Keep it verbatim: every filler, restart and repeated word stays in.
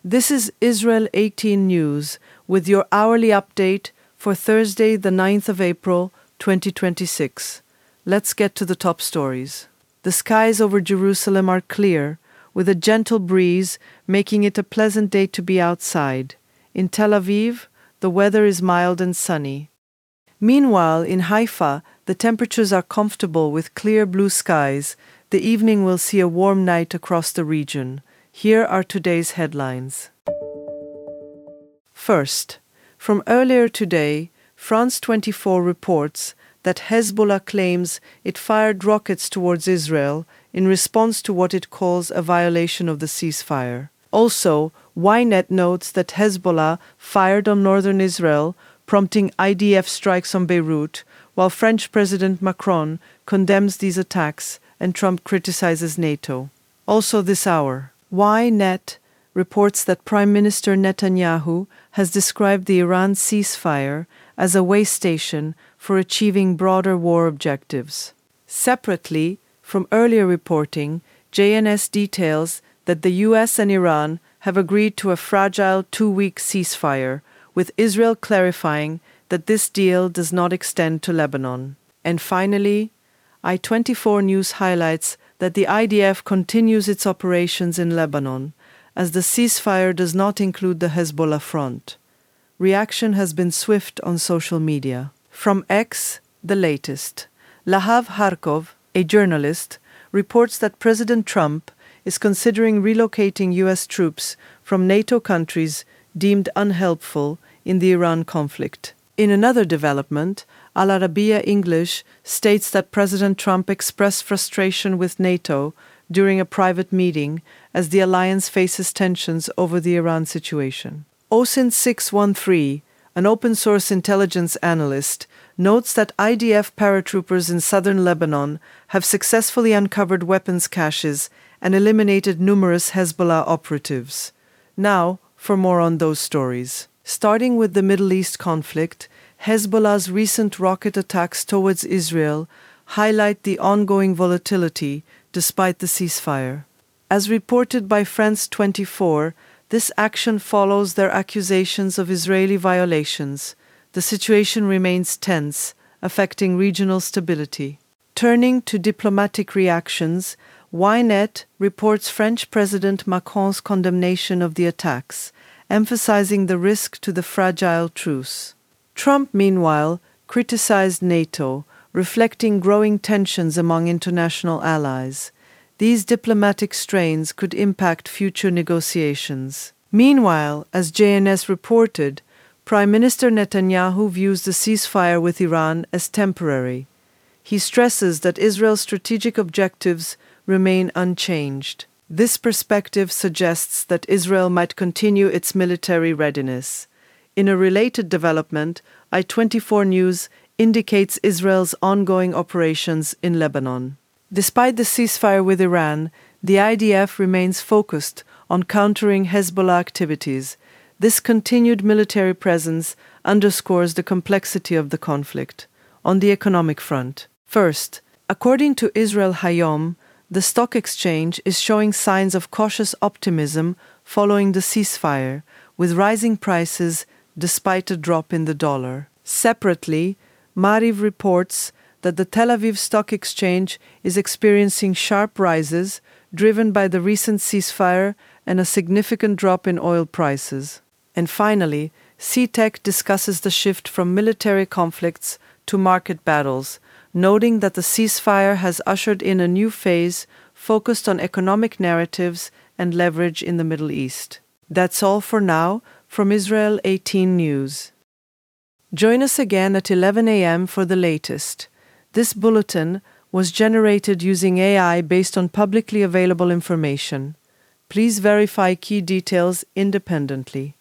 This is Israel eighteen News with your hourly update for Thursday, the ninth of April, twenty twenty-six. Let's get to the top stories. The skies over Jerusalem are clear, with a gentle breeze making it a pleasant day to be outside. In Tel Aviv, the weather is mild and sunny. Meanwhile, in Haifa, the temperatures are comfortable with clear blue skies. The evening will see a warm night across the region. Here are today's headlines. First, from earlier today, France twenty-four reports that Hezbollah claims it fired rockets towards Israel in response to what it calls a violation of the ceasefire. Also, Ynet notes that Hezbollah fired on northern Israel, prompting I D F strikes on Beirut, while French President Macron condemns these attacks and Trump criticizes NATO. Also this hour, Ynet reports that Prime Minister Netanyahu has described the Iran ceasefire as a way station for achieving broader war objectives. Separately, from earlier reporting, J N S details that the U S and Iran have agreed to a fragile two-week ceasefire, with Israel clarifying that this deal does not extend to Lebanon. And finally, I twenty-four News highlights that the I D F continues its operations in Lebanon, as the ceasefire does not include the Hezbollah front. Reaction has been swift on social media. From X, the latest. Lahav Harkov, a journalist, reports that President Trump is considering relocating U S troops from NATO countries deemed unhelpful in the Iran conflict. In another development, Al Arabiya English states that President Trump expressed frustration with NATO during a private meeting as the alliance faces tensions over the Iran situation. O S I N six one three, an open-source intelligence analyst, notes that I D F paratroopers in southern Lebanon have successfully uncovered weapons caches and eliminated numerous Hezbollah operatives. Now, for more on those stories. Starting with the Middle East conflict, Hezbollah's recent rocket attacks towards Israel highlight the ongoing volatility despite the ceasefire. As reported by France twenty-four, this action follows their accusations of Israeli violations. The situation remains tense, affecting regional stability. Turning to diplomatic reactions, Ynet reports French President Macron's condemnation of the attacks, emphasizing the risk to the fragile truce. Trump, meanwhile, criticized NATO, reflecting growing tensions among international allies. These diplomatic strains could impact future negotiations. Meanwhile, as J N S reported, Prime Minister Netanyahu views the ceasefire with Iran as temporary. He stresses that Israel's strategic objectives remain unchanged. This perspective suggests that Israel might continue its military readiness. In a related development, I twenty-four News indicates Israel's ongoing operations in Lebanon. Despite the ceasefire with Iran, the I D F remains focused on countering Hezbollah activities. This continued military presence underscores the complexity of the conflict. On the economic front, first, according to Israel Hayom, the stock exchange is showing signs of cautious optimism following the ceasefire, with rising prices despite a drop in the dollar. Separately, Maariv reports that the Tel Aviv Stock Exchange is experiencing sharp rises driven by the recent ceasefire and a significant drop in oil prices. And finally, C TEC discusses the shift from military conflicts to market battles, noting that the ceasefire has ushered in a new phase focused on economic narratives and leverage in the Middle East. That's all for now from Israel eighteen News. Join us again at eleven a.m. for the latest. This bulletin was generated using A I based on publicly available information. Please verify key details independently.